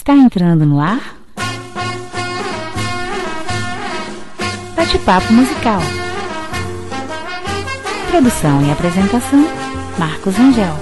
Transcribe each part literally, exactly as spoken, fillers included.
Está entrando no ar Bate-Papo Musical. Produção e apresentação, Marcos Angel.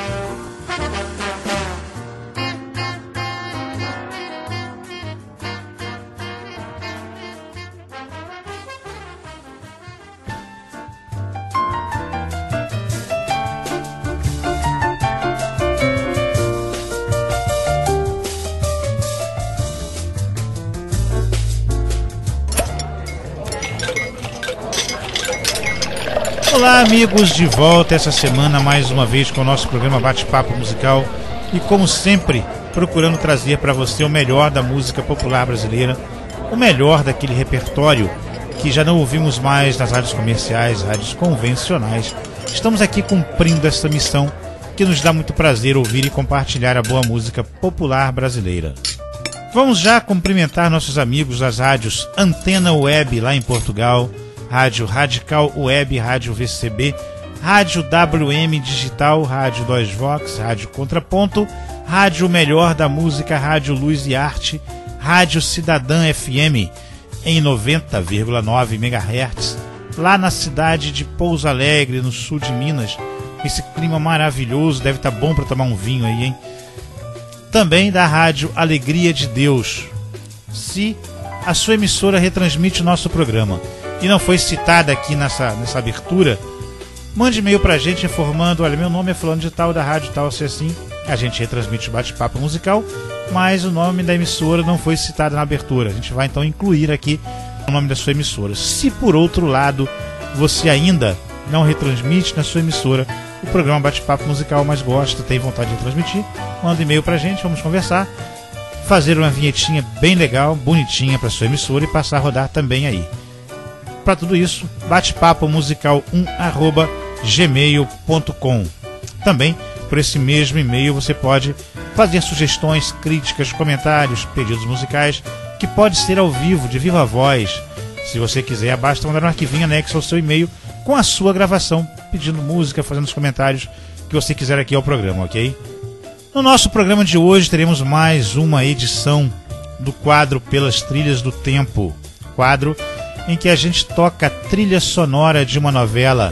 Olá, amigos, de volta essa semana mais uma vez com o nosso programa Bate-Papo Musical e, como sempre, procurando trazer para você o melhor da música popular brasileira, o melhor daquele repertório que já não ouvimos mais nas rádios comerciais, rádios convencionais. Estamos aqui cumprindo essa missão que nos dá muito prazer ouvir e compartilhar a boa música popular brasileira. Vamos já cumprimentar nossos amigos das rádios Antena Web lá em Portugal, Rádio Radical Web, Rádio V C B, Rádio W M Digital, Rádio dois Vox, Rádio Contraponto, Rádio Melhor da Música, Rádio Luz e Arte, Rádio Cidadã F M em noventa vírgula nove megahertz, lá na cidade de Pouso Alegre, no sul de Minas. Esse clima maravilhoso, deve estar bom para tomar um vinho aí, hein? Também da Rádio Alegria de Deus. Se a sua emissora retransmite o nosso programa e não foi citada aqui nessa, nessa abertura, mande e-mail pra gente informando: olha, meu nome é fulano de tal, da rádio tal, se assim, a gente retransmite o Bate-Papo Musical, mas o nome da emissora não foi citado na abertura. A gente vai então incluir aqui o nome da sua emissora. Se por outro lado você ainda não retransmite na sua emissora o programa Bate-Papo Musical, mas gosta, tem vontade de transmitir, manda e-mail pra gente, vamos conversar, fazer uma vinhetinha bem legal, bonitinha pra sua emissora e passar a rodar também aí. Para tudo isso, batepapo musical um arroba gmail ponto com. Também, por esse mesmo e-mail, você pode fazer sugestões, críticas, comentários, pedidos musicais, que pode ser ao vivo, de viva voz. Se você quiser, basta mandar um arquivinho anexo ao seu e-mail com a sua gravação, pedindo música, fazendo os comentários que você quiser aqui ao programa, ok? No nosso programa de hoje, teremos mais uma edição do quadro Pelas Trilhas do Tempo. Quadro em que a gente toca a trilha sonora de uma novela.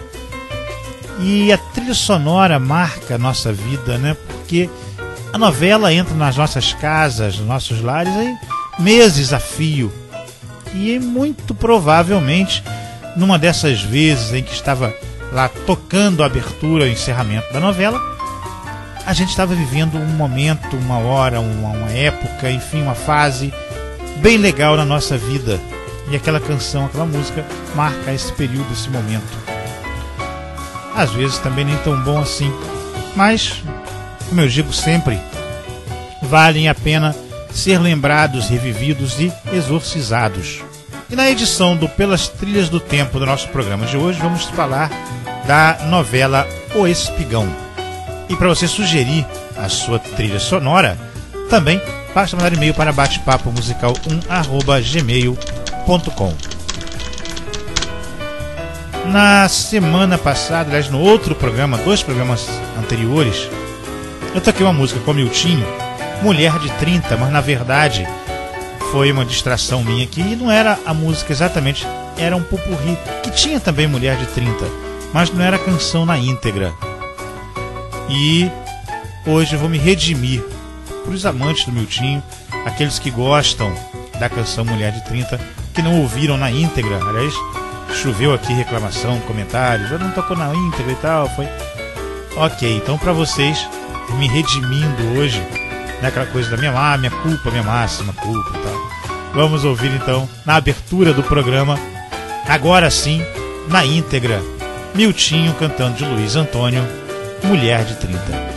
E a trilha sonora marca a nossa vida, né? Porque a novela entra nas nossas casas, nos nossos lares, aí meses a fio. E muito provavelmente, numa dessas vezes em que estava lá tocando a abertura e o encerramento da novela, a gente estava vivendo um momento, uma hora, uma, uma época, enfim, uma fase bem legal na nossa vida. E aquela canção, aquela música marca esse período, esse momento. Às vezes também nem tão bom assim, mas, como eu digo sempre, valem a pena ser lembrados, revividos e exorcizados. E na edição do Pelas Trilhas do Tempo do nosso programa de hoje, vamos falar da novela O Espigão. E para você sugerir a sua trilha sonora, também basta mandar e-mail para batepapo musical um arroba gmail ponto com. Na semana passada, aliás, no outro programa, dois programas anteriores, eu toquei uma música com o Miltinho, Mulher de trinta, mas na verdade foi uma distração minha aqui e não era a música exatamente, era um popurrí que tinha também Mulher de trinta, mas não era a canção na íntegra. E hoje eu vou me redimir para os amantes do Miltinho, aqueles que gostam da canção Mulher de trinta, que não ouviram na íntegra. Aliás, choveu aqui reclamação, comentários, eu não tocou na íntegra e tal, foi... Ok, então para vocês, me redimindo hoje, naquela coisa da minha, ah, minha culpa, minha máxima culpa e tal, vamos ouvir então, na abertura do programa, agora sim, na íntegra, Miltinho cantando de Luiz Antônio, Mulher de trinta.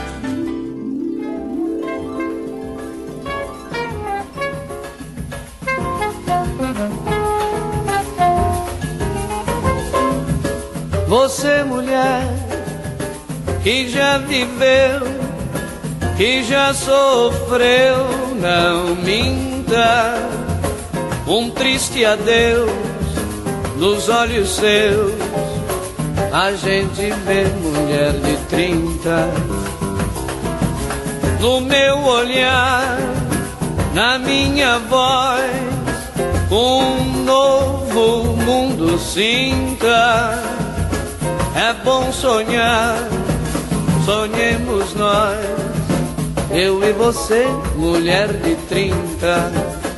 Você, mulher, que já viveu, que já sofreu, não minta. Um triste adeus nos olhos seus, a gente vê mulher de trinta. No meu olhar na minha voz, um novo mundo sinta. É bom sonhar, sonhemos nós, eu e você, mulher de trinta.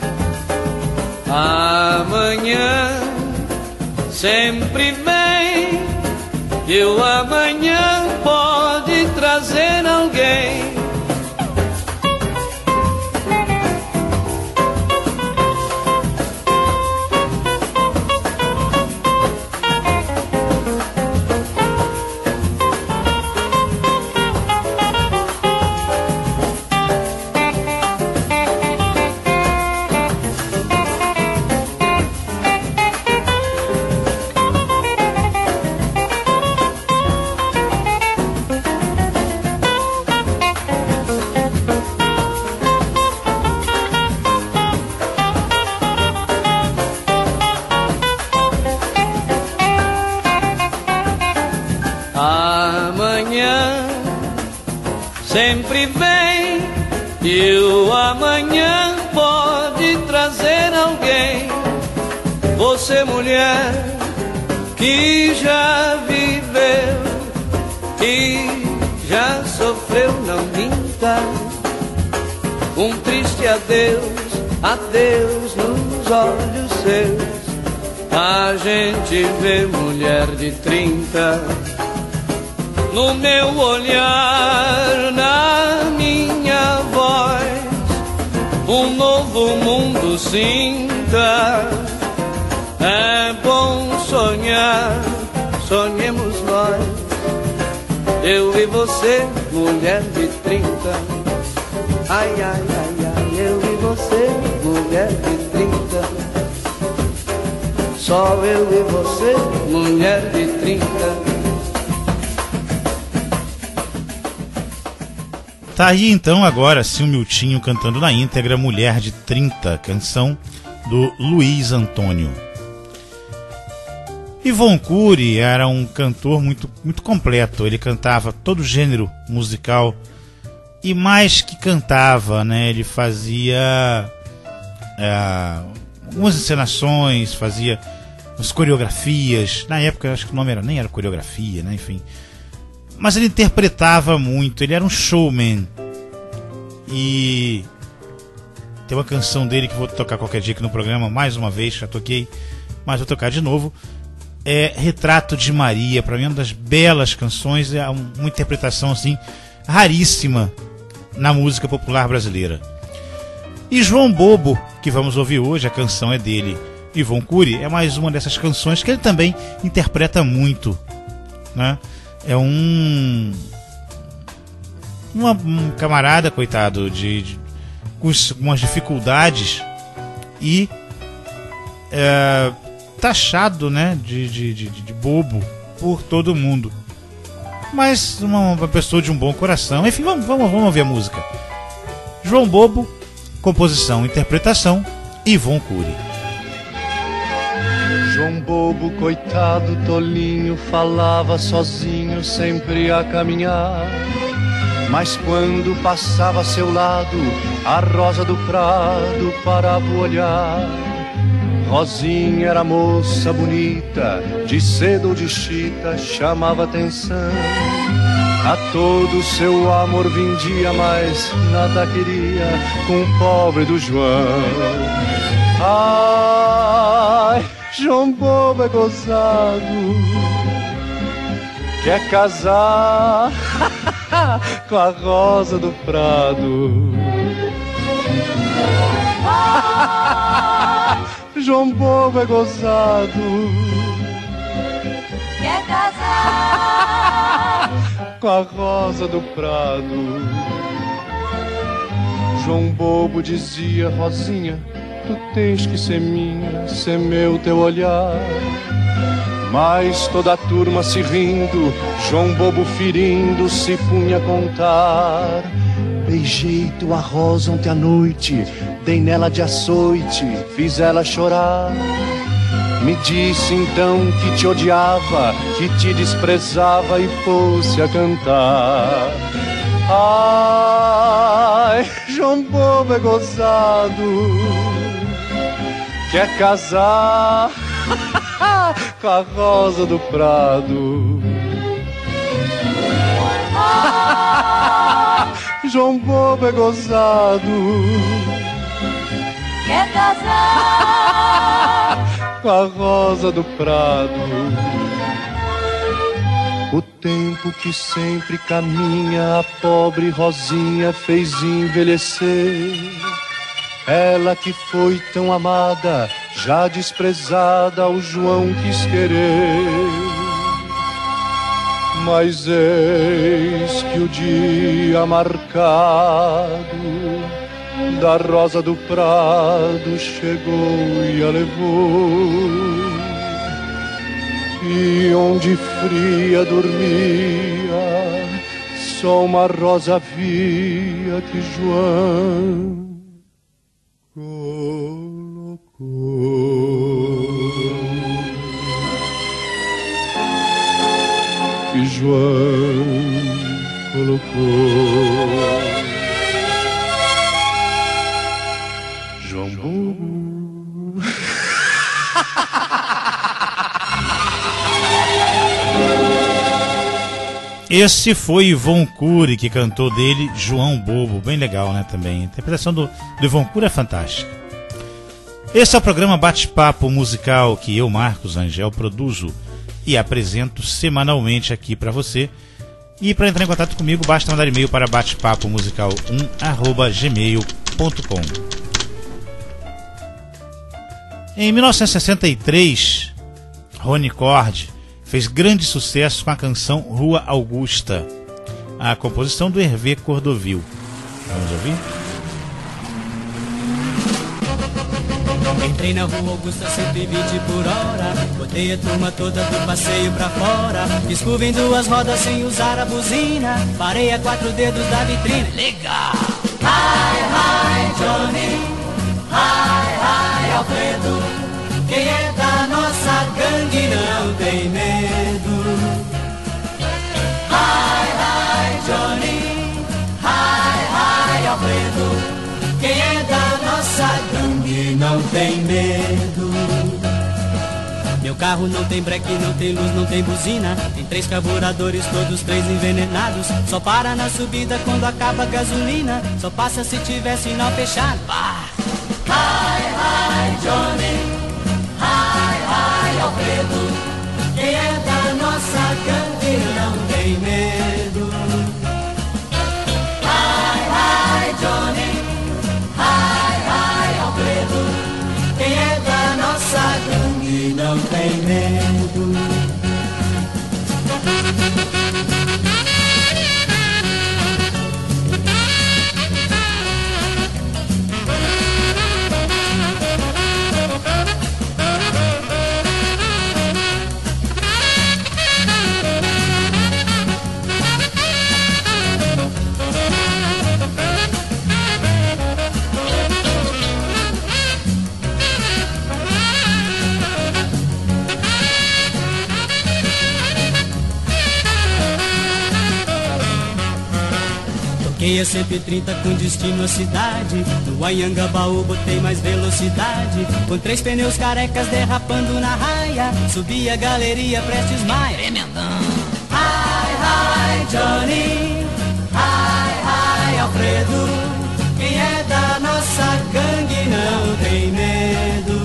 Amanhã sempre vem, e o amanhã pode trazer alguém. Sempre vem, e o amanhã pode trazer alguém. Você, mulher, que já viveu, que já sofreu, não minta. Um triste adeus, adeus nos olhos seus. A gente vê mulher de trinta no meu olhar, na minha voz, um novo mundo sinta. É bom sonhar, sonhemos nós, eu e você, mulher de trinta. Ai, ai, ai, ai, eu e você, mulher de trinta. Só eu e você, mulher de trinta. Tá aí então agora sim o Miltinho cantando na íntegra Mulher de trinta, canção do Luiz Antônio. Yvon Cury era um cantor muito, muito completo, ele cantava todo gênero musical e mais que cantava, né, ele fazia é, algumas encenações, fazia as coreografias, na época eu acho que o nome era, nem era coreografia, né, enfim. Mas ele interpretava muito, ele era um showman. E tem uma canção dele que vou tocar qualquer dia aqui no programa, mais uma vez, já toquei, mas vou tocar de novo. É Retrato de Maria, para mim é uma das belas canções, é uma interpretação assim raríssima na música popular brasileira. E João Bobo, que vamos ouvir hoje, a canção é dele. Yvon Cury é mais uma dessas canções que ele também interpreta muito, né? É um, uma, um camarada, coitado, de, de, com umas dificuldades e é, taxado, né, de, de, de, de bobo por todo mundo. Mas uma, uma pessoa de um bom coração. Enfim, vamos, vamos, vamos ouvir a música. João Bobo, composição, interpretação, Yvon Cury. João Bobo, coitado, tolinho, falava sozinho, sempre a caminhar. Mas quando passava a seu lado, a rosa do prado parava o olhar. Rosinha era moça bonita, de seda ou de chita, chamava atenção. A todo seu amor vendia, mas nada queria com o pobre do João. Ai, João Bobo é gozado, quer casar com a rosa do prado. João Bobo é gozado, quer casar com a rosa do prado. João Bobo dizia, Rosinha, tu tens que ser minha, ser meu teu olhar. Mas toda a turma se rindo, João Bobo ferindo, se punha a contar. Beijei tua rosa ontem à noite, dei nela de açoite, fiz ela chorar. Me disse então que te odiava, que te desprezava e pôs-se a cantar. Ai, João Bobo é gozado, quer casar com a Rosa do Prado. João Bobo é gozado, quer casar com a Rosa do Prado. O tempo que sempre caminha, a pobre Rosinha fez envelhecer. Ela que foi tão amada, já desprezada, o João quis querer. Mas eis que o dia marcado da Rosa do Prado chegou e a levou. E onde fria dormia, só uma rosa havia que João colocou. Que João colocou. João Bobo. Esse foi Ivon Cury que cantou dele João Bobo, bem legal, né, também. A interpretação do, do Ivon Cury é fantástica. Esse é o programa Bate-Papo Musical que eu, Marcos Angel, produzo e apresento semanalmente aqui para você. E para entrar em contato comigo, basta mandar e-mail para batepapo musical um arroba gmail ponto com. Em mil novecentos e sessenta e três, Rony Cord fez grande sucesso com a canção Rua Augusta, a composição do Hervé Cordovil. Vamos ouvir? Entrei na Rua Augusta cento e vinte por hora, botei a turma toda do passeio pra fora, fiz curva em duas rodas sem usar a buzina, parei a quatro dedos da vitrine. Legal! Hi, hi, Johnny, hi, hi, Alfredo, quem é da nossa gangue não tem medo. Hi, hi, Johnny, hi, hi, Alfredo, quem é da nossa gangue não tem medo. Meu carro não tem breque, não tem luz, não tem buzina, tem três carburadores, todos três envenenados. Só para na subida quando acaba a gasolina, só passa se tiver sinal fechado. Bah! Hi, hi, Johnny, hi, hi, Alfredo, quem é da nossa gangue não tem medo. Hi, hi, Johnny, hi, hi, Alfredo, quem é da nossa gangue não tem medo. Toquei a cento e trinta com destino à cidade, no Anhangabaú botei mais velocidade, com três pneus carecas derrapando na raia, subi a galeria Prestes Maia, tremendão. Hi, hi, Johnny, hi, hi, Alfredo, quem é da nossa gangue não tem medo.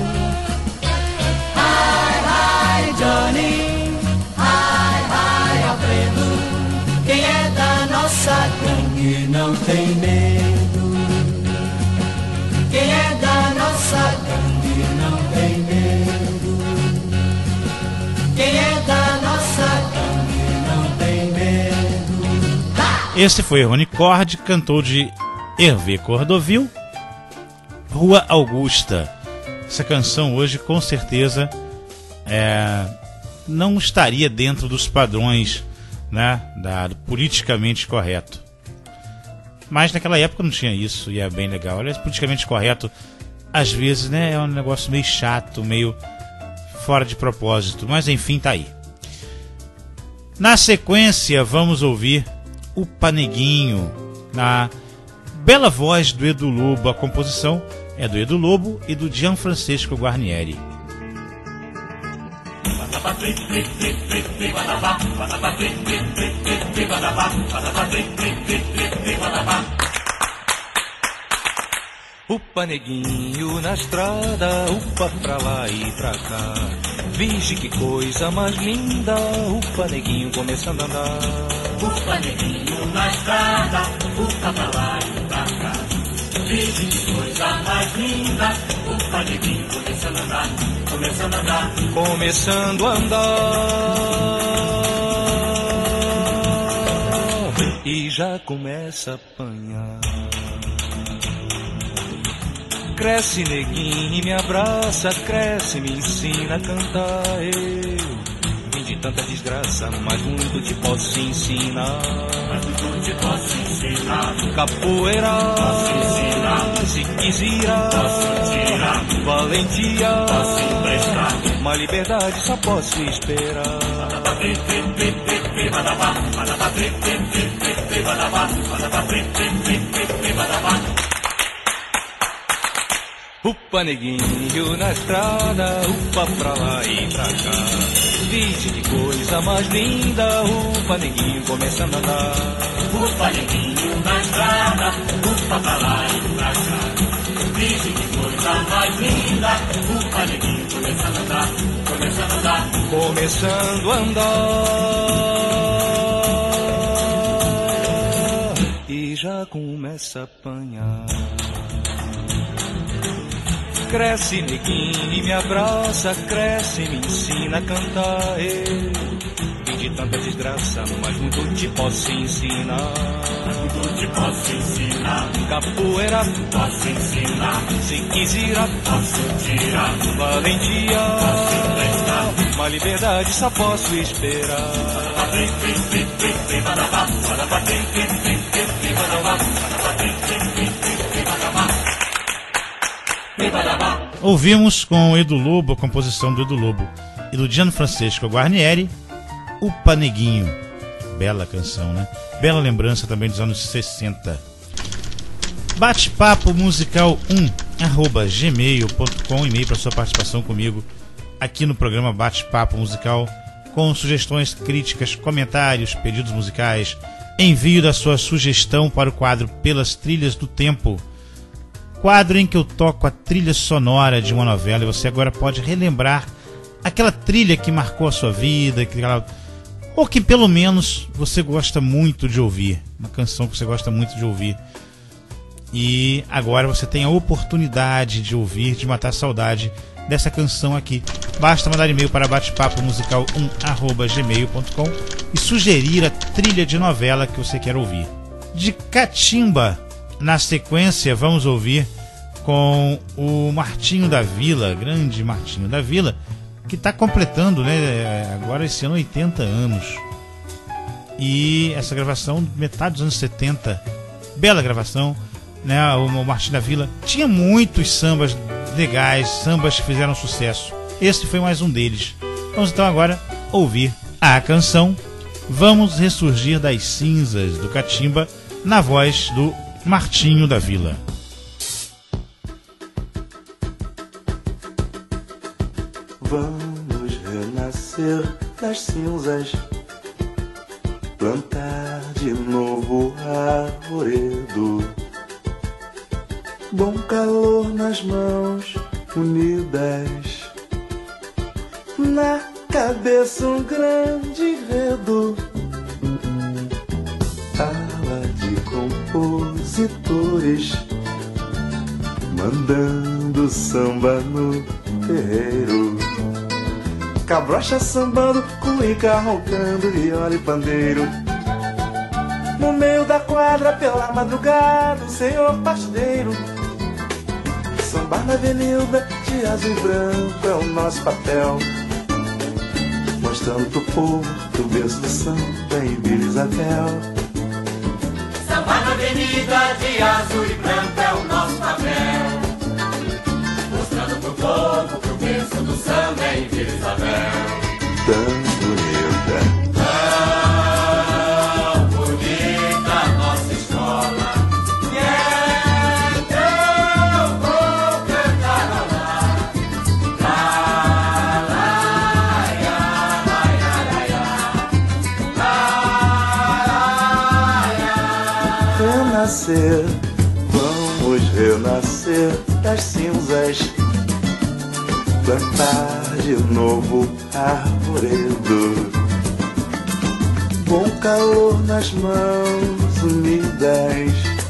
Hi, hi, Johnny, hi, hi, Alfredo, quem é da nossa gangue não tem medo. Quem é da nossa gangue não tem medo. Quem é da nossa gangue não tem medo. Tá! Esse foi Rony Cord, cantor de Hervé Cordovil, Rua Augusta. Essa canção hoje com certeza é, não estaria dentro dos padrões, né, da, do politicamente correto. Mas naquela época não tinha isso e é bem legal. Olha, politicamente correto às vezes, né, é um negócio meio chato, meio fora de propósito, mas enfim, tá aí. Na sequência vamos ouvir o Paneguinho, na Bela voz do Edu Lobo, a composição é do Edu Lobo e do Gianfrancesco Guarnieri. Upa neguinho na estrada, upa pra lá e pra cá. Vige que coisa mais linda, upa neguinho começando a andar. Upa neguinho na estrada, upa pra lá e pra cá. Vige que coisa mais linda, upa neguinho começando a andar, começando a andar. Começando a andar e já começa a apanhar. Cresce neguinho e me abraça, cresce, me ensina a cantar. Eu vim de tanta desgraça, mas muito te posso ensinar. Mas muito te posso ensinar. Capoeira, posso ensinar. Ziquezira, posso tirar. Valentia, posso emprestar. Uma liberdade só posso esperar. Upa neguinho na estrada, upa pra lá e pra cá. Vige que coisa mais linda, upa neguinho começando a andar. Upa neguinho na estrada, upa pra lá e pra cá. Vige que coisa mais linda, upa neguinho começando a andar, começando a andar. Começando a andar e já começa a apanhar. Cresce neguinho e me abraça, cresce, me ensina a cantar. Eu vim de tanta desgraça, mas muito te posso ensinar. Mas muito te posso ensinar. Capoeira, posso ensinar. Ziquezira, posso tirar. Valentia, posso emprestar. Uma liberdade só posso esperar. Ouvimos com Edu Lobo, a composição do Edu Lobo e do Gianfrancesco Guarnieri, Upa Neguinho. Bela canção, né? Bela lembrança também dos anos sessenta. Bate-papo musical um arroba gmail ponto com, e-mail para sua participação comigo aqui no programa Bate-papo musical, com sugestões, críticas, comentários, pedidos musicais. Envio da sua sugestão para o quadro Pelas Trilhas do Tempo, quadro em que eu toco a trilha sonora de uma novela e você agora pode relembrar aquela trilha que marcou a sua vida, aquela... ou que pelo menos você gosta muito de ouvir, uma canção que você gosta muito de ouvir. E agora você tem a oportunidade de ouvir, de matar a saudade dessa canção aqui. Basta mandar e-mail para batepapo musical um arroba gmail ponto com e sugerir a trilha de novela que você quer ouvir. De Catimba, na sequência, vamos ouvir com o Martinho da Vila, grande Martinho da Vila, que está completando, né, agora esse ano oitenta anos. E essa gravação, metade dos anos setenta, bela gravação, né? O Martinho da Vila tinha muitos sambas legais, sambas que fizeram sucesso. Esse foi mais um deles. Vamos então agora ouvir a canção Vamos Ressurgir das Cinzas, do Catimba, na voz do Martinho da Vila. Vamos renascer das cinzas, plantar de novo arvoredo, bom calor nas mãos unidas, na cabeça um grande enredo, ala de compositores mandando samba no terreiro, cabrocha sambando, cuíca roncando, viola e pandeiro. No meio da quadra pela madrugada, o senhor pasteiro. Sambar na avenida de azul e branco é o nosso papel, mostrando pro povo que o berço do samba é em Vila Isabel. Sambar na avenida de azul e branco é o nosso papel, mostrando pro povo que o berço do samba é em Vila Isabel. Tão bonita, tão bonita nossa escola, que é renascer, vamos renascer das cinzas, plantar de novo arvoredo, bom calor nas mãos unidas,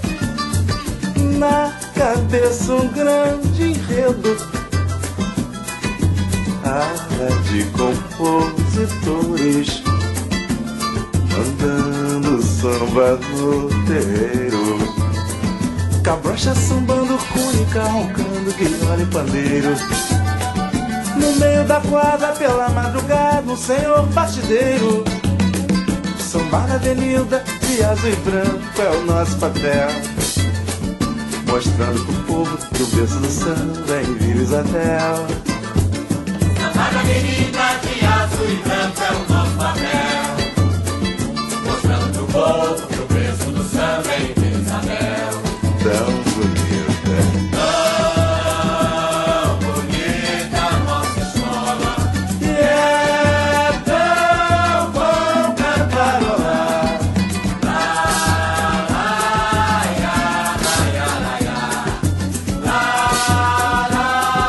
na cabeça um grande enredo, ala de compositores, mandando samba no terreiro, cabrocha sambando, cúnica roncando, guitarra e pandeiro, no meio da quadra pela madrugada um senhor batideiro, sambar na avenida de azul e branco é o nosso papel, mostrando pro povo que o berço do samba é em Vila Isabel. Sambar na avenida de azul e branco é o nosso papel, mostrando pro povo que o berço do samba é em Vila Isabel. Tão bonita, tão bonita nossa escola, e é tão bom cantarolar. lá, lá, ia, lá, ia, lá, ia, lá, lá,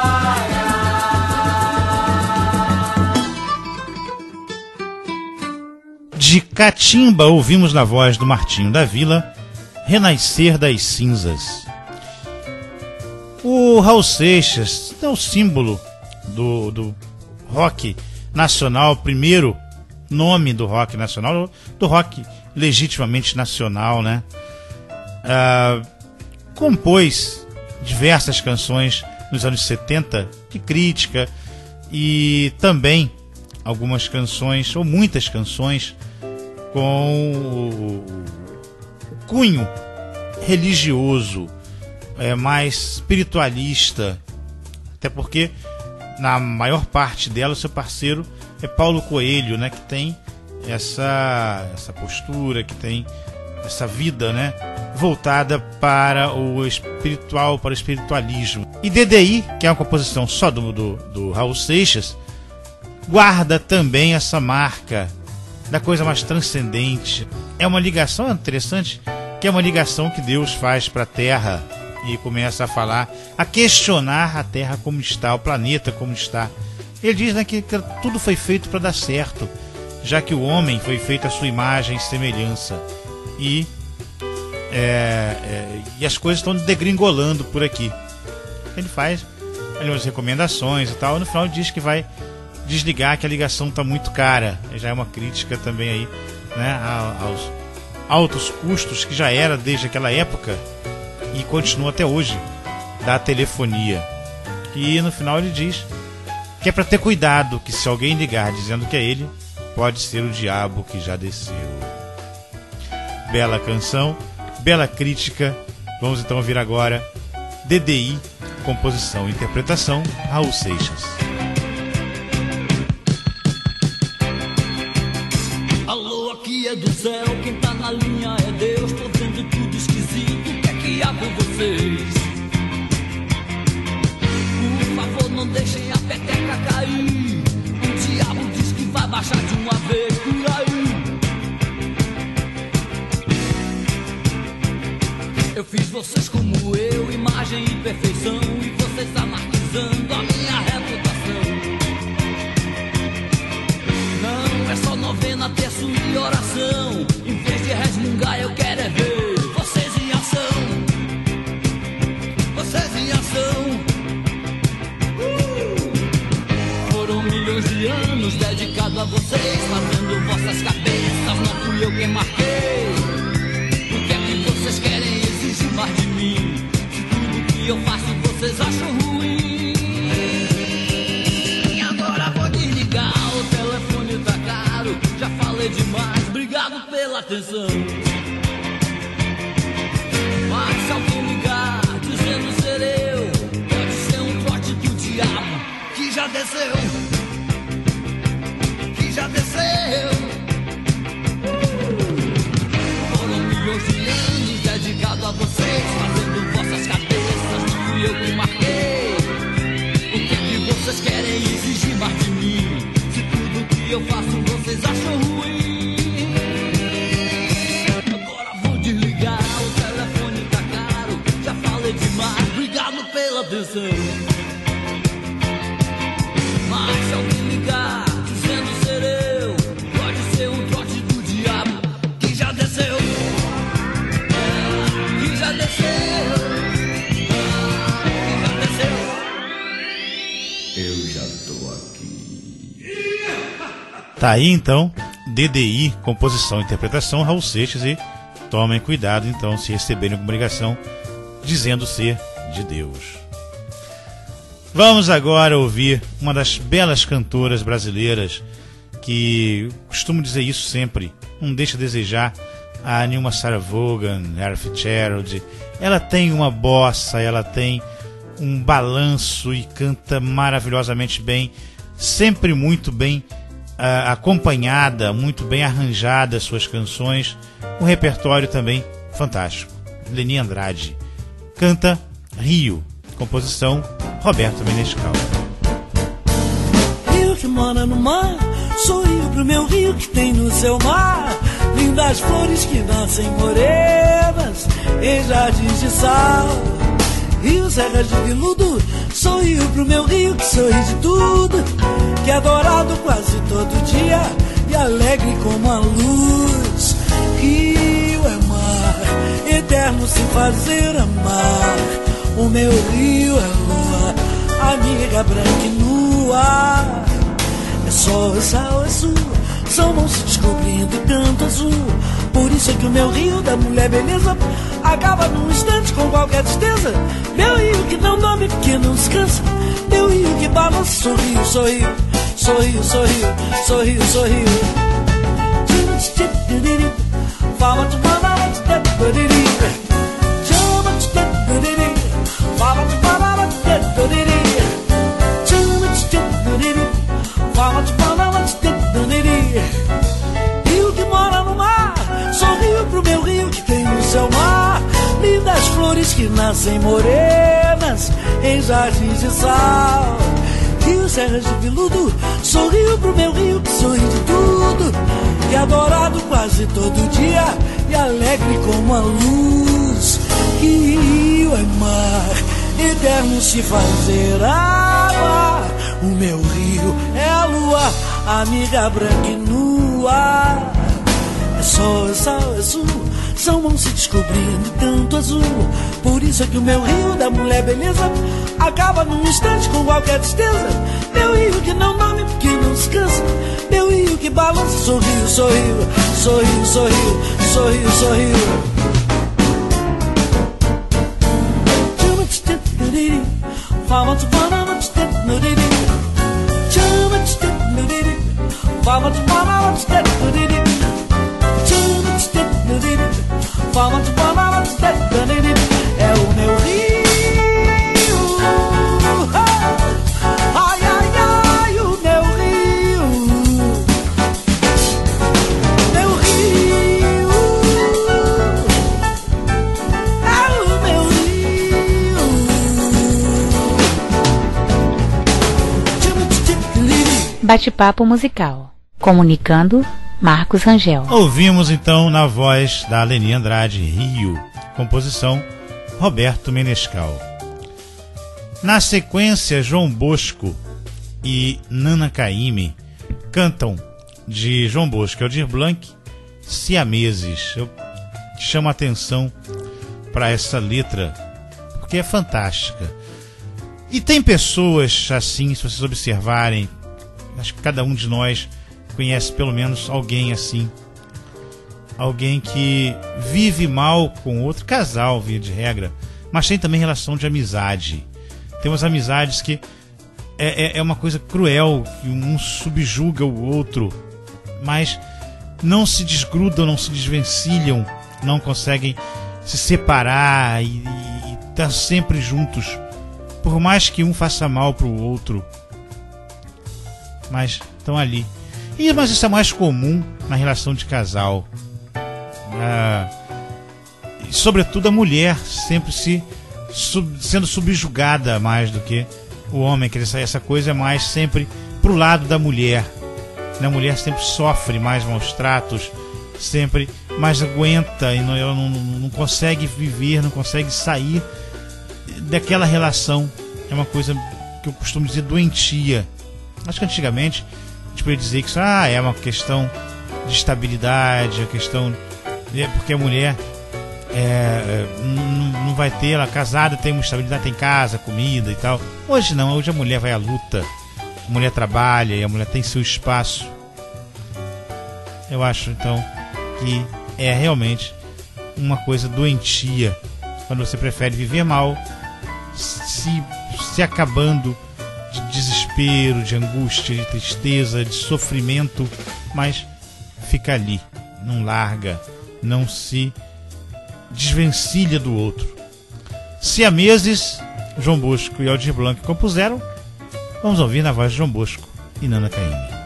ia. De Catimba, ouvimos na voz do Martinho da Vila, Renascer das Cinzas. O Raul Seixas é o símbolo do, do rock nacional, o primeiro nome do rock nacional, do rock legitimamente nacional, né? Ah, compôs diversas canções nos anos setenta de crítica e também algumas canções, ou muitas canções, com o cunho religioso, é, mais espiritualista, até porque na maior parte dela o seu parceiro é Paulo Coelho, né, que tem essa, essa postura, que tem essa vida, né, voltada para o espiritual, para o espiritualismo. E D D I, que é uma composição só do, do, do Raul Seixas, guarda também essa marca da coisa mais transcendente. É uma ligação interessante, que é uma ligação que Deus faz para a Terra e começa a falar, a questionar a Terra como está, o planeta como está. Ele diz, né, que, que tudo foi feito para dar certo, já que o homem foi feito à sua imagem e semelhança. E, é, é, e as coisas estão degringolando por aqui. Ele faz ali umas recomendações e tal, e no final ele diz que vai desligar, que a ligação está muito cara. Já é uma crítica também aí, né, aos altos custos que já era desde aquela época e continua até hoje da telefonia. E no final ele diz que é para ter cuidado, que se alguém ligar dizendo que é ele, pode ser o diabo que já desceu. Bela canção, bela crítica. Vamos então ouvir agora D D I, composição e interpretação, Raul Seixas. Alô, aqui é do céu, quem tá na linha é Deus. Tô vendo tudo esquisito, o que é que há com vocês? Por favor, não deixem a peteca cair. O diabo diz que vai baixar de uma vez por aí. Eu fiz vocês como eu, imagem e perfeição, e vocês amartizando a minha reputação. Não é só novena, terço e oração. Em vez de resmungar, eu quero é ver vocês em ação. Vocês em ação. uh! Foram milhões de anos dedicados a vocês, fazendo vossas cabeças, não fui eu quem marquei. O que é que vocês querem exigir mais de mim? Se tudo que eu faço vocês acham ruim. Agora vou desligar, o telefone tá caro. Já falei demais, obrigado pela atenção. Mas se alguém ligar dizendo ser eu, pode ser um trote do diabo que já desceu. Que já desceu. Foram milhões de anos dedicados a vocês, fazendo vossas cabeças, não fui eu que marquei. O que é que vocês querem exigir mais de mim? Se tudo que eu faço vocês acham ruim. Agora vou desligar, o telefone pela atenção. Mas se alguém ligar dizendo ser eu, pode ser um trote do diabo que já desceu, é, que já desceu, é, que já desceu. Eu já tô aqui. Tá aí então, D D I, composição e interpretação, Raul Seixas, e tomem cuidado então se receberem alguma ligação dizendo ser de Deus. Vamos agora ouvir uma das belas cantoras brasileiras que costumo dizer isso sempre, não deixa a desejar, a Nilma Sarah Vaughan, Ella Fitzgerald. Ela tem uma bossa, ela tem um balanço e canta maravilhosamente bem, sempre muito bem uh, acompanhada, muito bem arranjada suas canções, um repertório também fantástico. Leni Andrade canta Rio, composição Roberto Menescal. Rio que mora no mar, sorriu pro meu rio que tem no seu mar lindas flores que nascem morenas em jardins de sal. Rio Serra de Viludo, sorriu pro meu rio que sorri de tudo, que é dourado quase todo dia e alegre como a luz. Rio é mar, eterno sem fazer amar. O meu rio é lua, amiga branca e nua. É sol, é sal, é sul, são mãos se descobrindo canto azul. Por isso é que o meu rio da mulher beleza acaba num instante com qualquer tristeza. Meu rio que não dorme porque não se cansa, meu rio que balança, sorriu, sorriu, sorriu, sorriu, sorriu, sorriu. Fala de banana de dedoriri, chama de dedoriri. Fala de banana de dedoriri, chama de dedoriri. Fala de banana de dedoriri. Rio que mora no mar, sorriu pro meu rio que tem no seu mar lindas flores que nascem morenas em jardins de sal. Rio Serra de Viludo, sorriu pro meu rio que sorri de tudo, que é dourado quase todo dia e alegre como a luz. Que rio é mar, eterno se fazer amar. O meu rio é a lua, amiga branca e nua. É sol, é sal, é sul, são mãos se descobrindo canto azul. Por isso é que o meu rio da mulher beleza acaba num instante com qualquer tristeza. Meu rio que não dorme porque não se cansa, meu rio que balança, sorriu, sorriu, sorriu, sorriu, sorriu, sorriu. Fala de banana de dedoriri, chama de dedoriri. Fala de banana de dedoriri, chama de dedoriri. Fala de banana de dedoriri. É o meu rio, ai, ai, ai, o meu rio, meu rio, é o meu rio. Bate-papo musical. Comunicando, Marcos Rangel. Ouvimos então na voz da Leni Andrade, Rio, composição Roberto Menescal. Na sequência, João Bosco e Nana Caymmi cantam de João Bosco e Aldir Blanc, Siameses. Eu chamo a atenção para essa letra porque é fantástica. E tem pessoas assim, se vocês observarem, acho que cada um de nós conhece pelo menos alguém assim, alguém que vive mal com outro casal, via de regra, mas tem também relação de amizade. Tem umas amizades que é, é, é uma coisa cruel, que um subjuga o outro, mas não se desgrudam, não se desvencilham, não conseguem se separar e estar sempre juntos, por mais que um faça mal para o outro, mas estão ali. E, mas isso é mais comum na relação de casal. Ah, e sobretudo a mulher sempre se sub, sendo subjugada mais do que o homem, que essa, essa coisa é mais sempre pro lado da mulher. A mulher sempre sofre mais maus tratos, sempre mais aguenta e não, ela não, não consegue viver, não consegue sair daquela relação. É uma coisa que eu costumo dizer doentia. Acho que antigamente a gente podia dizer que isso ah, é uma questão de estabilidade, a questão é porque a mulher é, não, não vai ter, ela casada tem uma estabilidade, tem casa, comida e tal. Hoje não, hoje a mulher vai à luta, a mulher trabalha e a mulher tem seu espaço. Eu acho então que é realmente uma coisa doentia quando você prefere viver mal, se, se acabando de desespero, de angústia, de tristeza, de sofrimento, mas fica ali, não larga, não se desvencilha do outro. Siameses, João Bosco e Aldir Blanc compuseram. Vamos ouvir na voz de João Bosco e Nana Caymmi.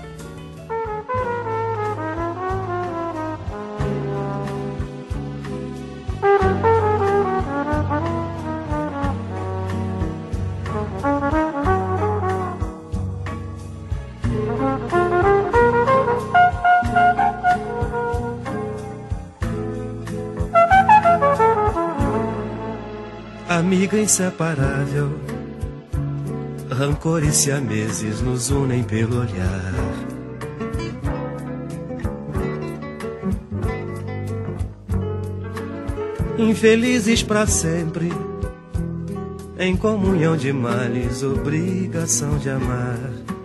Amiga inseparável, rancores siameses nos unem pelo olhar. Infelizes pra sempre, em comunhão de males, obrigação de amar.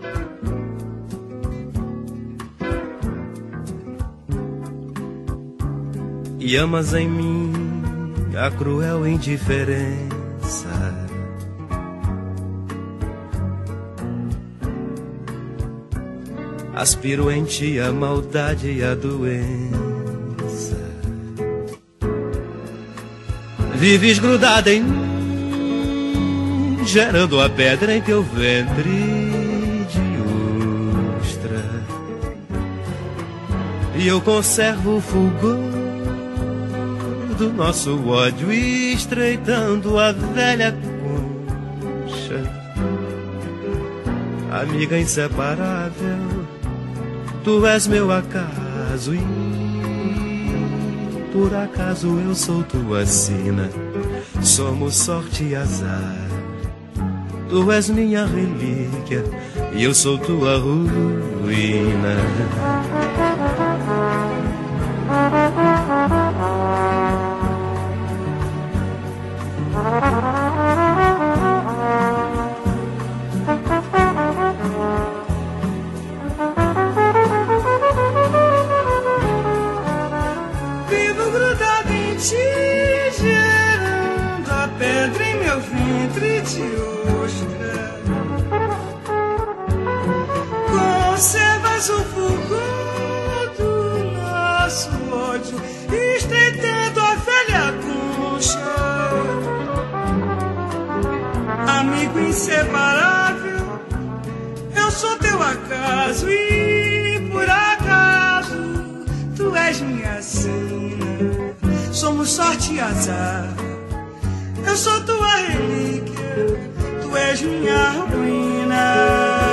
E amas em mim a cruel indiferença. Aspiro em ti a maldade e a doença. Vives grudada em mim, gerando a pedra em teu ventre de ostra. E eu conservo o fulgor do nosso ódio, estreitando a velha concha. Amiga inseparável, tu és meu acaso e por acaso eu sou tua sina. Somos sorte e azar. Tu és minha relíquia e eu sou tua ruína. Vivo grudado em ti, gerando a pedra em meu ventre de ostra. Conservas o fulgor do nosso ódio, estreitando a velha concha. Amigo inseparável, eu sou teu acaso e por acaso tu és minha sina. Somos sorte e azar. Eu sou tua relíquia, tu és minha ruína.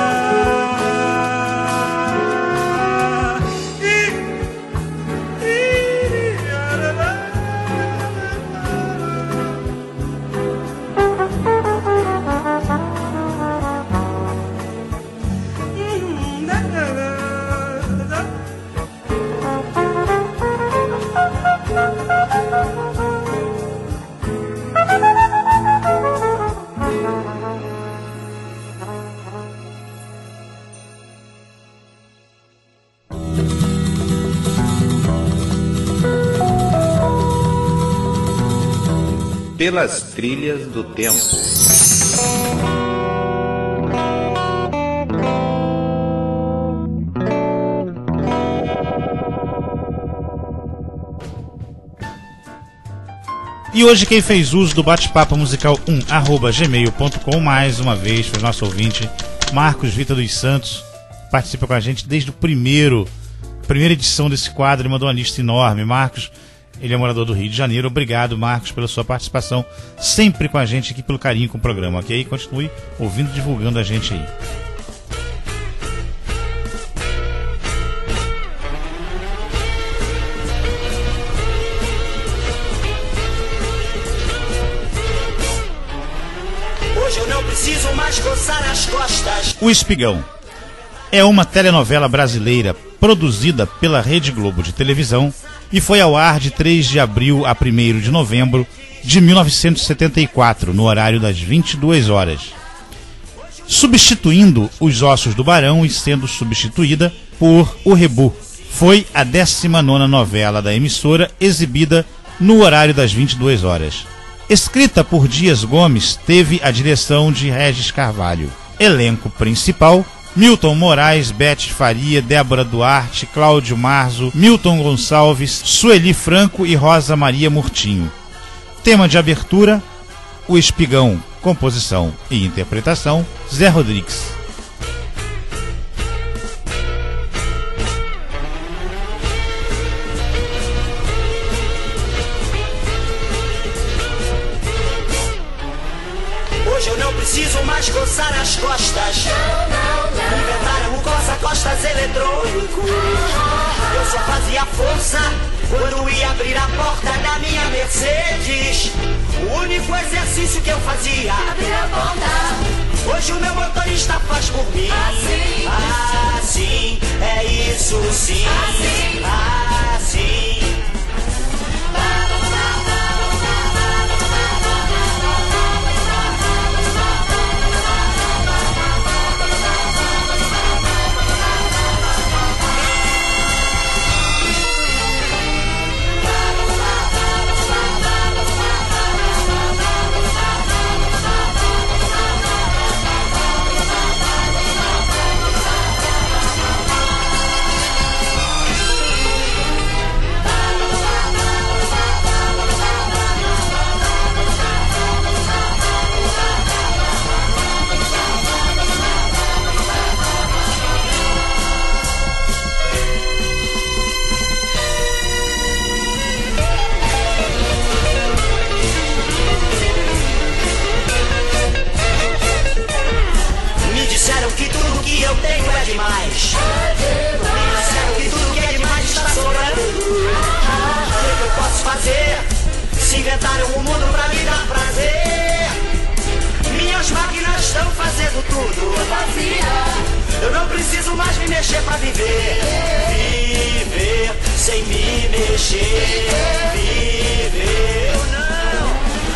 Pelas trilhas do tempo. E hoje quem fez uso do bate-papo musical um arroba gmail ponto com mais uma vez foi o nosso ouvinte Marcos Vitor dos Santos. Participa com a gente desde o primeiro primeira edição desse quadro, ele mandou uma lista enorme. Marcos, ele é morador do Rio de Janeiro. Obrigado, Marcos, pela sua participação sempre com a gente aqui, pelo carinho com o programa, ok? Continue ouvindo, divulgando a gente aí. Hoje eu não preciso mais coçar as costas. O Espigão é uma telenovela brasileira produzida pela Rede Globo de televisão e foi ao ar de três de abril a primeiro de novembro de mil novecentos e setenta e quatro, no horário das vinte e duas horas. Substituindo Os Ossos do Barão e sendo substituída por O Rebu. Foi a décima nona novela da emissora, exibida no horário das vinte e duas horas. Escrita por Dias Gomes, teve a direção de Regis Carvalho. Elenco principal: Milton Moraes, Beth Faria, Débora Duarte, Cláudio Marzo, Milton Gonçalves, Sueli Franco e Rosa Maria Murtinho. Tema de abertura: O Espigão. Composição e interpretação: Zé Rodrigues. Hoje eu não preciso mais coçar as costas. Inventaram o coça-costas eletrônico. Eu só fazia força quando ia abrir a porta da minha Mercedes. O único exercício que eu fazia, abrir a porta. Hoje o meu motorista faz por mim. Assim, assim, é isso sim. Assim, assim. Eu não preciso mais me mexer pra viver. Viver sem me mexer. Viver não.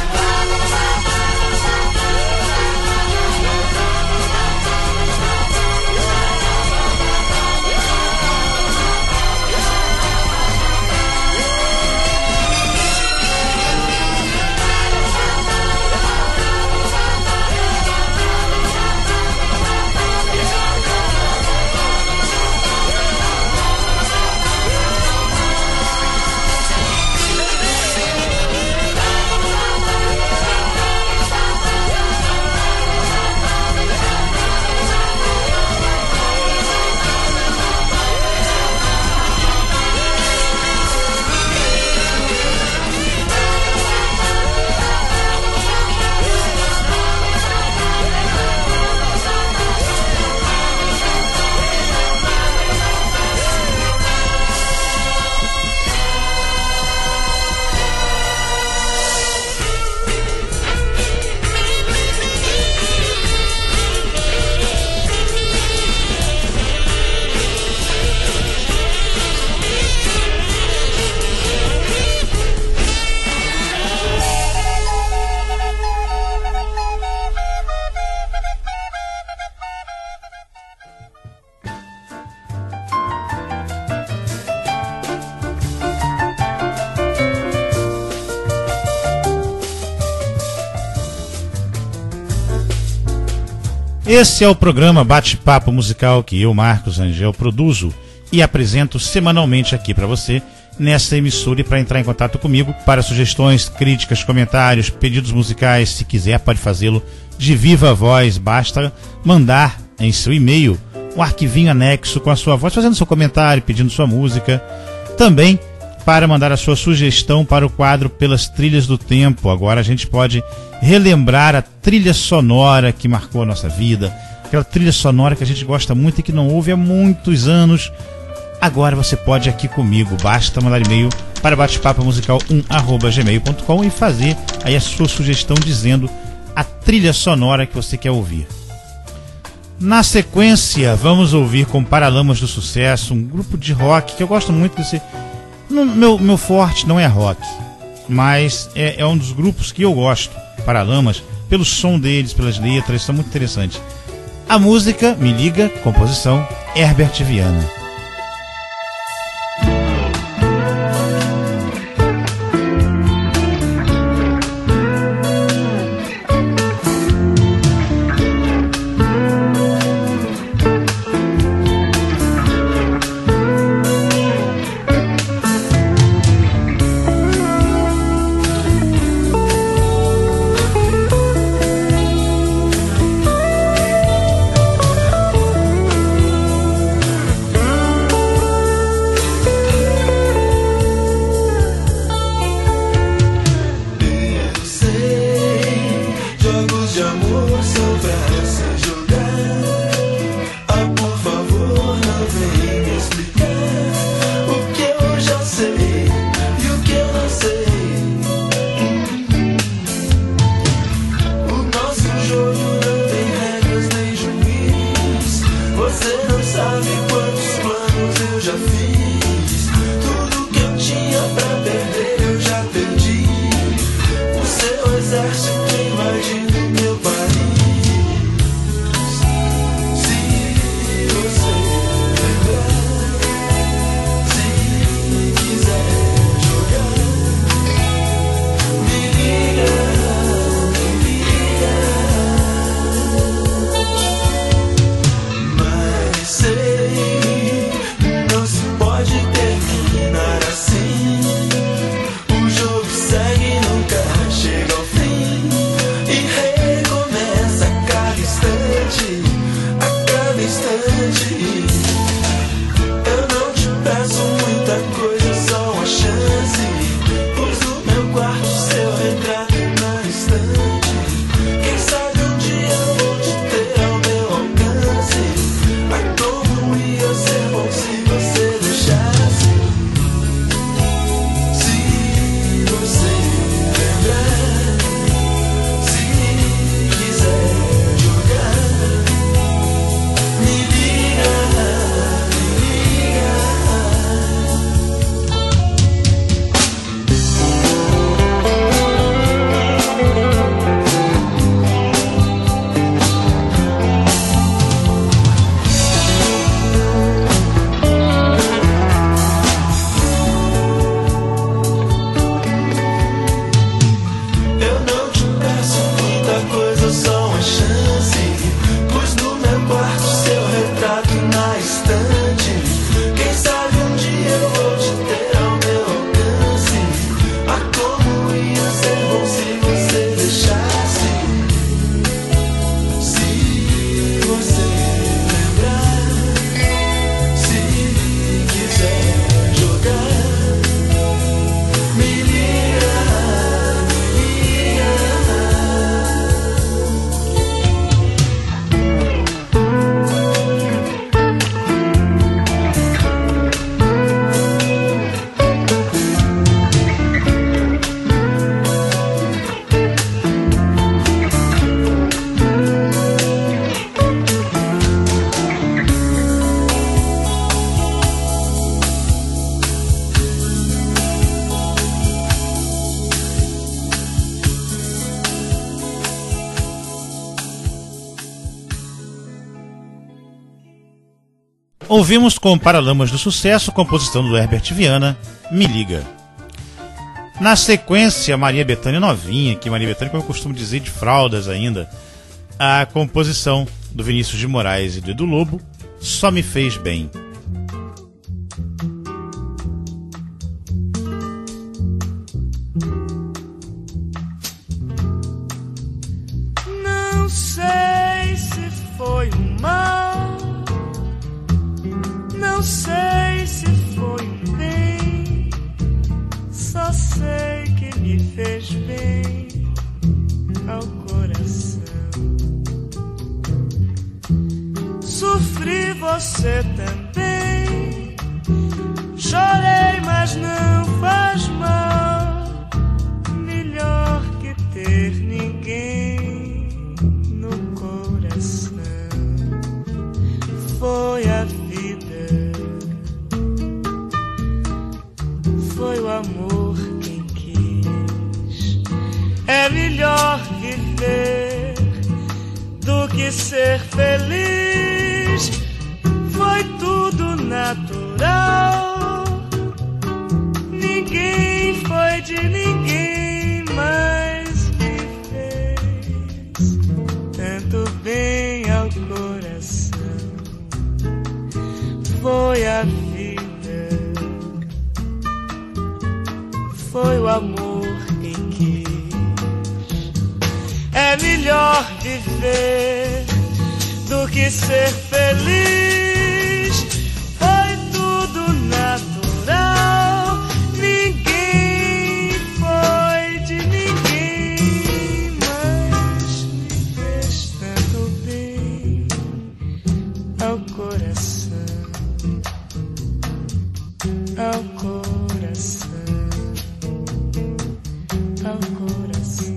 Esse é o programa Bate-Papo Musical que eu, Marcos Angel, produzo e apresento semanalmente aqui para você nessa emissora. E para entrar em contato comigo para sugestões, críticas, comentários, pedidos musicais, se quiser pode fazê-lo de viva voz, basta mandar em seu e-mail um arquivinho anexo com a sua voz, fazendo seu comentário, pedindo sua música. Também para mandar a sua sugestão para o quadro Pelas Trilhas do Tempo. Agora a gente pode relembrar a trilha sonora que marcou a nossa vida, aquela trilha sonora que a gente gosta muito e que não ouve há muitos anos. Agora você pode aqui comigo, basta mandar e-mail para batepapo musical um arroba gmail ponto com e fazer aí a sua sugestão dizendo a trilha sonora que você quer ouvir. Na sequência, vamos ouvir com Paralamas do Sucesso, um grupo de rock que eu gosto muito desse. Meu, meu forte não é rock, mas é, é um dos grupos que eu gosto, Paralamas, pelo som deles, pelas letras, são muito interessantes. A música, Me Liga, composição Herbert Viana. Ouvimos com Paralamas do Sucesso, composição do Herbert Viana, Me Liga. Na sequência, Maria Bethânia novinha, que Maria Bethânia, como eu costumo dizer, de fraldas ainda, a composição do Vinícius de Moraes e do Edu Lobo, Só Me Fez Bem. Não sei se foi um mal, não sei se foi um bem, só sei que me fez bem ao coração. Sofri, você também, chorei, mas não faz mal, melhor que ter ninguém. que ser feliz foi tudo natural. Ninguém foi de ninguém, mas me fez tanto bem ao coração. Foi a vida, foi o amor que quis. É melhor viver do que ser feliz. Foi tudo natural. Ninguém foi de ninguém, mas me fez tanto bem ao coração, ao coração, ao coração,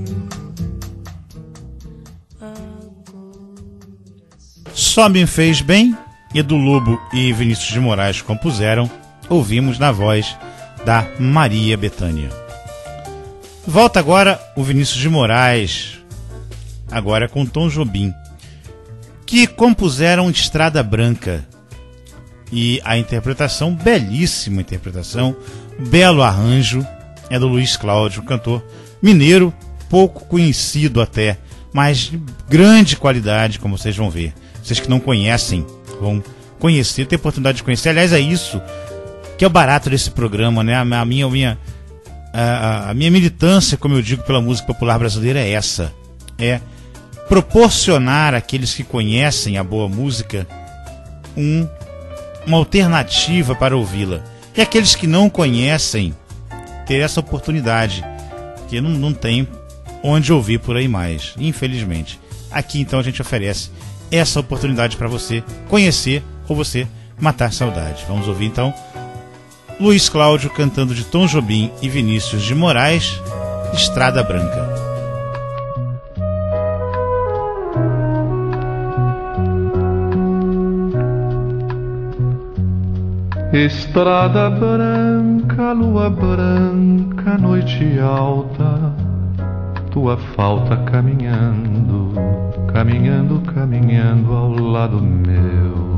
ao coração. Só Me Fez Bem, Edu Lobo e Vinícius de Moraes compuseram, ouvimos na voz da Maria Bethânia. Volta agora o Vinícius de Moraes, agora com Tom Jobim, que compuseram Estrada Branca. E a interpretação, belíssima interpretação, belo arranjo, é do Luiz Cláudio, cantor mineiro, pouco conhecido até, mas de grande qualidade, como vocês vão ver. Vocês que não conhecem vão conhecer, ter oportunidade de conhecer. Aliás, é isso que é o barato desse programa, né? A minha, a minha, a, a minha militância, como eu digo, pela música popular brasileira é essa. É proporcionar àqueles que conhecem a boa música um, uma alternativa para ouvi-la. E aqueles que não conhecem, ter essa oportunidade, porque não, não tem onde ouvir por aí mais, infelizmente. Aqui então a gente oferece essa oportunidade para você conhecer ou você matar saudade. Vamos ouvir então Luiz Cláudio cantando de Tom Jobim e Vinícius de Moraes, Estrada Branca. Estrada branca, lua branca, noite alta, tua falta caminhando, caminhando, caminhando ao lado meu.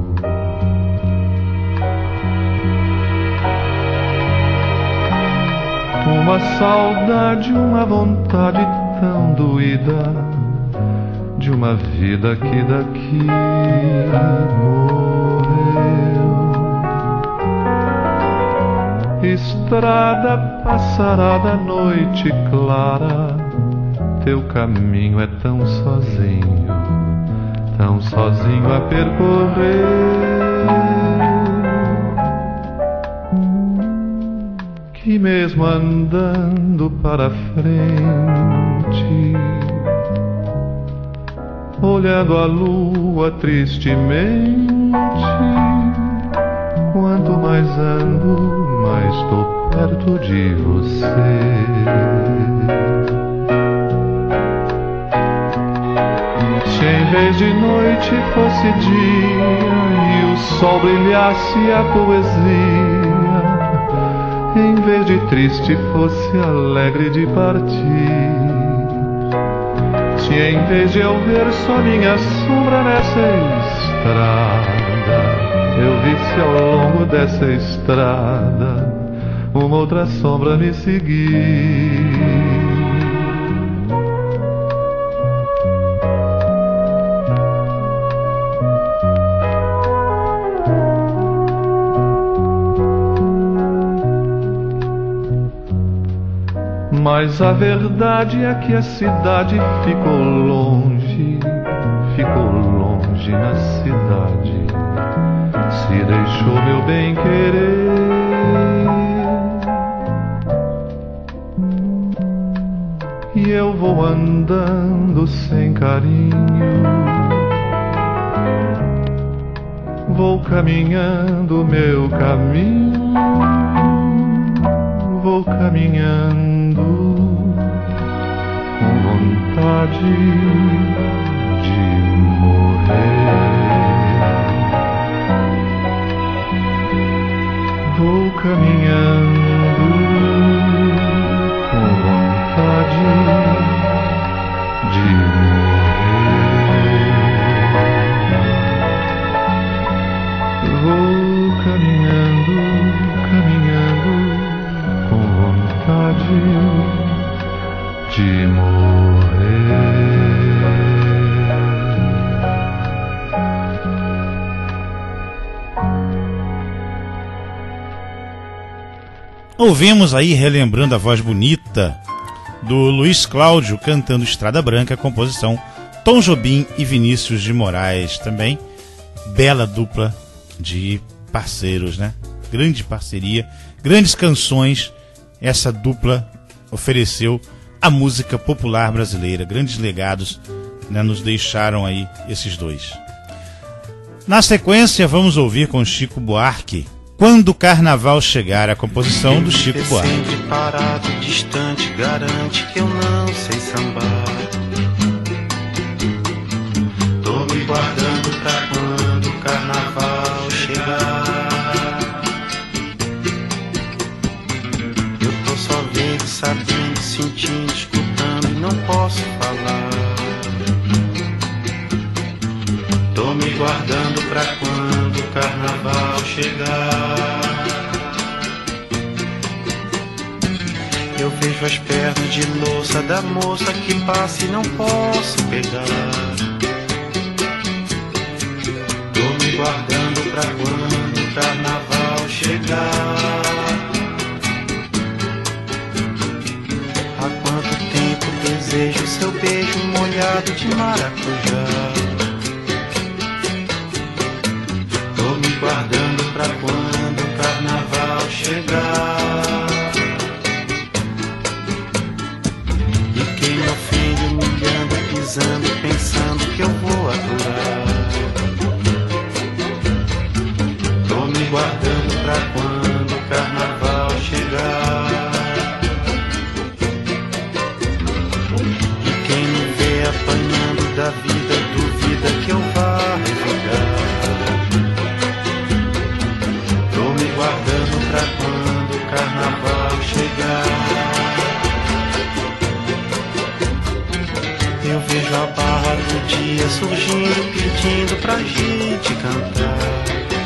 Uma saudade, uma vontade tão doída de uma vida que daqui morreu. Estrada passarada, noite clara, teu caminho é tão sozinho, tão sozinho a percorrer, que mesmo andando para frente, olhando a lua tristemente, quanto mais ando, mais estou perto de você. Se em vez de noite fosse dia e o sol brilhasse a poesia, em vez de triste fosse alegre de partir, se em vez de eu ver só minha sombra nessa estrada, eu visse ao longo dessa estrada uma outra sombra me seguir. Mas a verdade é que a cidade ficou longe, ficou longe na cidade, se deixou meu bem querer. E eu vou andando sem carinho, vou caminhando meu caminho, vou caminhando com vontade de morrer. Vou caminhando com vontade de morrer. Ouvimos aí, relembrando a voz bonita do Luiz Cláudio cantando Estrada Branca, composição Tom Jobim e Vinícius de Moraes. Também bela dupla de parceiros, né? Grande parceria, grandes canções. Essa dupla ofereceu à música popular brasileira. Grandes legados, né, nos deixaram aí esses dois. Na sequência, vamos ouvir com Chico Buarque Quando o Carnaval Chegar, a composição do Chico Buarque. Sempre parado, distante, garante que eu não sei sambar. Tô me guardando pra quando o carnaval chegar. Eu tô só vendo, sabendo, sentindo, escutando e não posso falar. Tô me guardando pra quando o carnaval chegar. Eu vejo as pernas de louça da moça que passa e não posso pegar. Tô me guardando pra quando o carnaval chegar. Há quanto tempo desejo seu beijo molhado de maracujá. Tô me guardando pra quando o carnaval chegar. E quem me ofende, humilhando, pisando, pensando que eu vou aturar. Tô me guardando pra quando o carnaval chegar. E quem me vê apanhando da vida, duvida que eu vá revidar. Guardando pra quando o carnaval chegar. Eu vejo a barra do dia surgindo, pedindo pra gente cantar.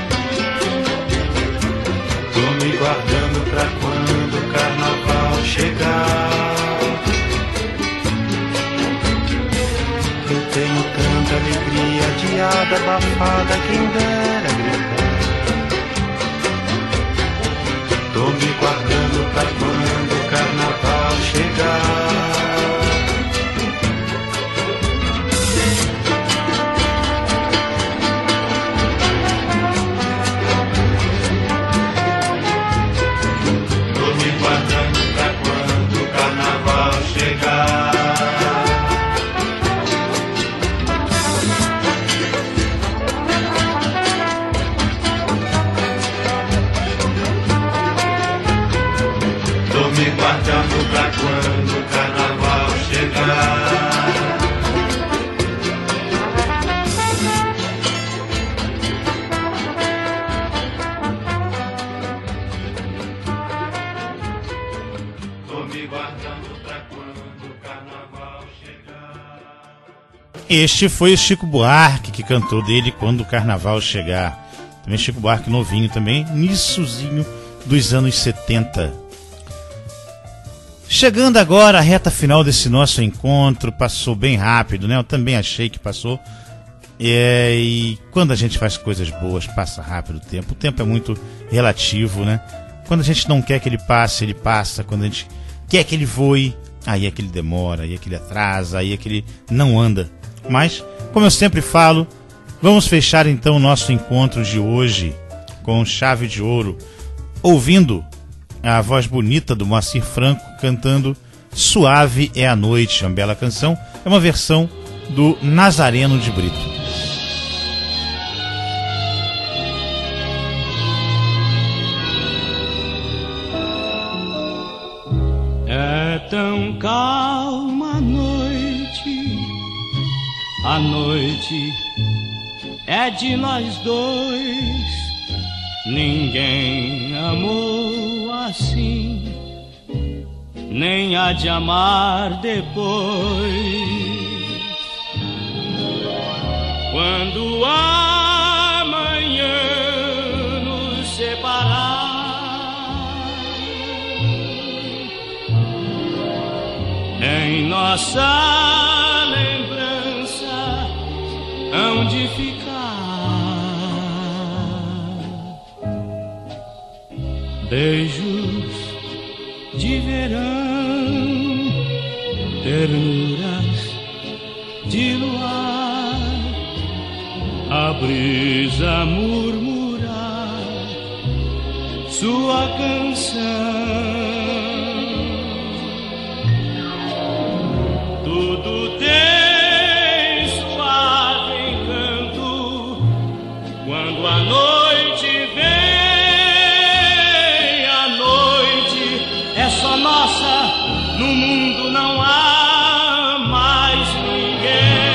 Tô me guardando pra quando o carnaval chegar. Eu tenho tanta alegria, adiada, abafada, quem dera gritar. Tô me guardando pra quando o carnaval chegar. Tô me guardando pra quando o carnaval chegar. Me guardando pra quando o carnaval chegar. Tô me guardando pra quando o carnaval chegar. Este foi o Chico Buarque que cantou dele Quando o Carnaval Chegar. Também Chico Buarque novinho também, iníciozinho dos anos setenta. Chegando agora à reta final desse nosso encontro, passou bem rápido, né? Eu também achei que passou. É, e quando a gente faz coisas boas, passa rápido o tempo. O tempo é muito relativo, né? Quando a gente não quer que ele passe, ele passa. Quando a gente quer que ele voe, aí é que ele demora, aí é que ele atrasa, aí é que ele não anda. Mas, como eu sempre falo, vamos fechar então o nosso encontro de hoje com chave de ouro, ouvindo a voz bonita do Moacir Franco cantando Suave é a Noite, uma bela canção. É uma versão do Nazareno de Brito. É tão calma a noite, a noite é de nós dois. Ninguém amou assim, nem há de amar depois. Quando amanhã nos separar, em nossa lembrança hão de ficar beijos de verão, ternuras de luar, a brisa murmurar sua canção. Tudo tem suave encanto quando a noite vem. A noite é só nossa, no mundo não há mais ninguém.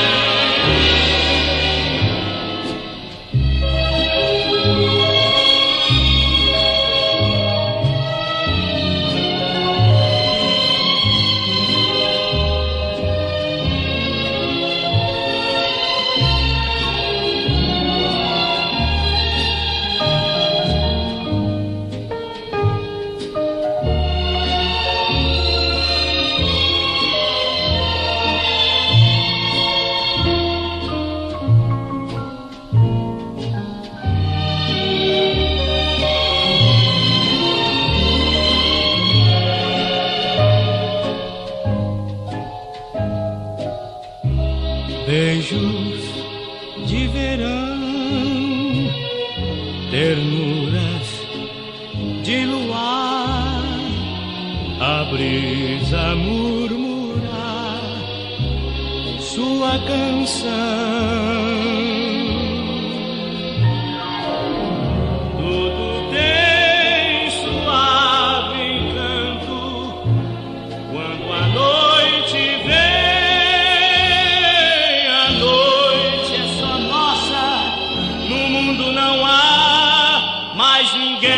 Beijos de verão, ternuras de luar, a brisa murmurar sua canção. Tudo tem suave encanto quando a noite vem. Não há mais ninguém.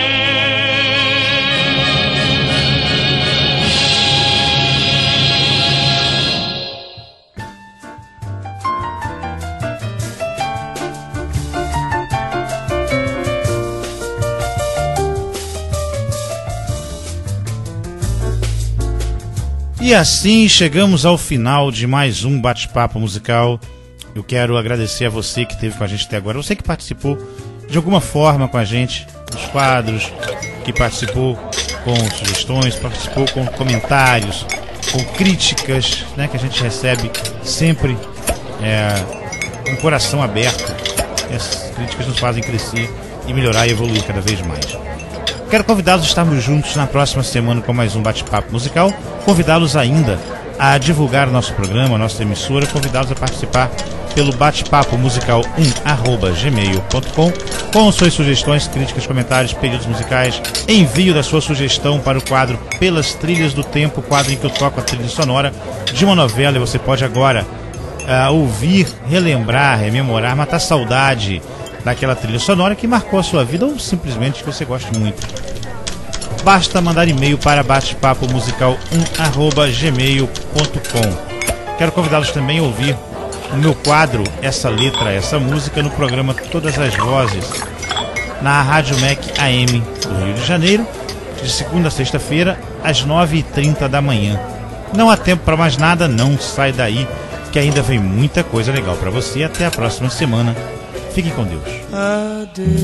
E assim chegamos ao final de mais um bate-papo musical. Eu quero agradecer a você que esteve com a gente até agora, você que participou de alguma forma com a gente nos quadros, que participou com sugestões, participou com comentários, com críticas, né, que a gente recebe sempre é, com o coração aberto. Essas críticas nos fazem crescer e melhorar e evoluir cada vez mais. Quero convidá-los a estarmos juntos na próxima semana com mais um bate-papo musical, convidá-los ainda a divulgar o nosso programa, a nossa emissora, convidá-los a participar pelo bate-papo musical um arroba gmail ponto com com suas sugestões, críticas, comentários, pedidos musicais. Envio da sua sugestão para o quadro Pelas Trilhas do Tempo, quadro em que eu toco a trilha sonora de uma novela, e você pode agora uh, ouvir, relembrar, rememorar, matar saudade daquela trilha sonora que marcou a sua vida ou simplesmente que você gosta muito. Basta mandar e-mail para bate-papo musical um arroba gmail ponto com. Quero convidá-los também a ouvir o meu quadro Essa Letra, Essa Música no programa Todas as Vozes, na Rádio M E C A M do Rio de Janeiro, de segunda a sexta-feira, às nove e trinta da manhã. Não há tempo para mais nada, não sai daí, que ainda vem muita coisa legal para você. Até a próxima semana. Fique com Deus. Adeus,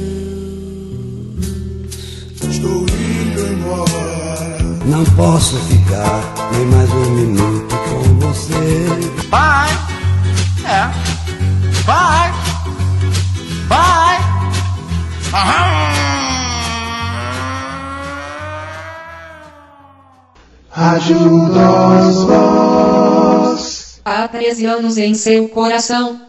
estou indo embora. Não posso ficar nem mais um minuto com você. Bye. É. Bye. Bye. Aham. Rádio Voz. Há treze anos em seu coração.